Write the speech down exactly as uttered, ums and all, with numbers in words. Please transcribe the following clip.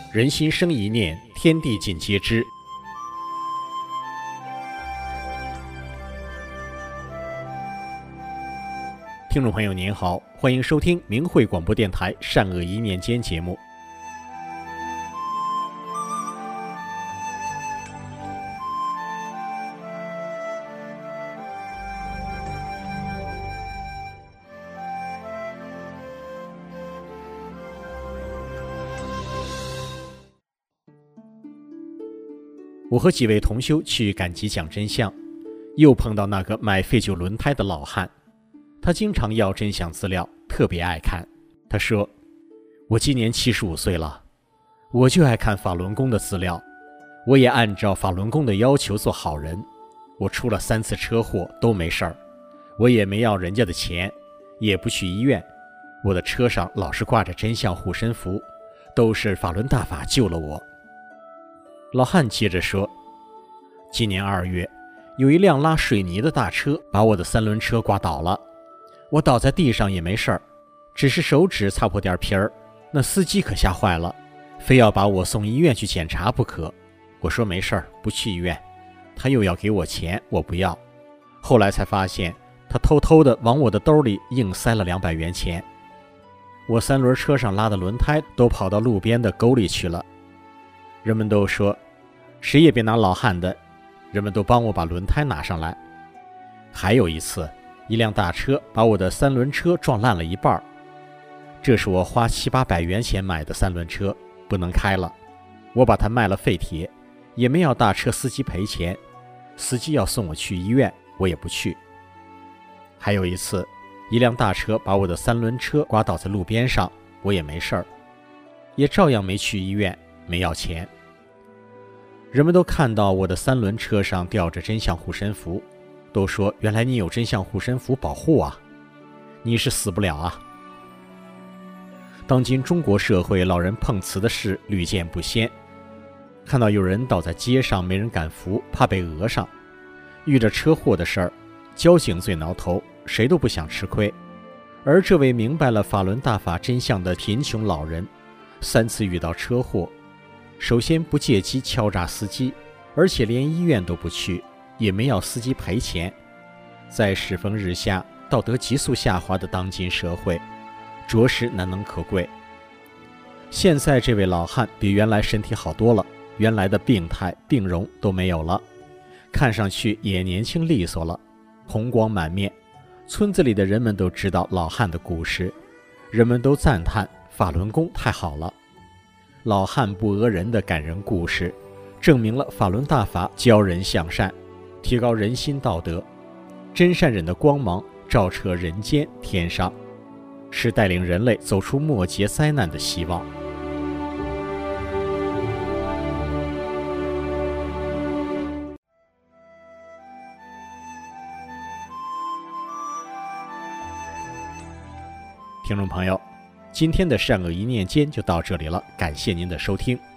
人心生一念，天地尽皆知。听众朋友您好，欢迎收听明慧广播电台善恶一念间节目。我和几位同修去赶集讲真相，又碰到那个买废旧轮胎的老汉。他经常要真相资料，特别爱看。他说，我今年七十五岁了，我就爱看法轮功的资料，我也按照法轮功的要求做好人。我出了三次车祸都没事儿，我也没要人家的钱，也不去医院，我的车上老是挂着真相护身符，都是法轮大法救了我。老汉接着说，今年二月，有一辆拉水泥的大车把我的三轮车刮倒了，我倒在地上也没事儿，只是手指擦破点皮儿。那司机可吓坏了，非要把我送医院去检查不可。我说没事儿，不去医院。他又要给我钱，我不要。后来才发现，他偷偷地往我的兜里硬塞了两百元钱。我三轮车上拉的轮胎都跑到路边的沟里去了。人们都说，谁也别拿老汉的，人们都帮我把轮胎拿上来。还有一次，一辆大车把我的三轮车撞烂了一半，这是我花七八百元钱买的三轮车，不能开了，我把它卖了废铁，也没要大车司机赔钱，司机要送我去医院，我也不去。还有一次，一辆大车把我的三轮车刮倒在路边上，我也没事儿，也照样没去医院，没要钱。人们都看到我的三轮车上吊着真相护身符，都说原来你有真相护身符保护啊，你是死不了啊。当今中国社会老人碰瓷的事屡见不鲜，看到有人倒在街上没人敢扶，怕被讹上，遇着车祸的事儿，交警最挠头，谁都不想吃亏。而这位明白了法轮大法真相的贫穷老人，三次遇到车祸，首先不借机敲诈司机，而且连医院都不去，也没要司机赔钱。在世风日下、道德急速下滑的当今社会，着实难能可贵。现在这位老汉比原来身体好多了，原来的病态病容都没有了，看上去也年轻利索了，红光满面。村子里的人们都知道老汉的故事，人们都赞叹法轮功太好了。老汉不讹人的感人故事，证明了法轮大法教人向善，提高人心道德，真善忍的光芒照彻人间天上，是带领人类走出末劫灾难的希望。听众朋友，今天的善恶一念间就到这里了，感谢您的收听。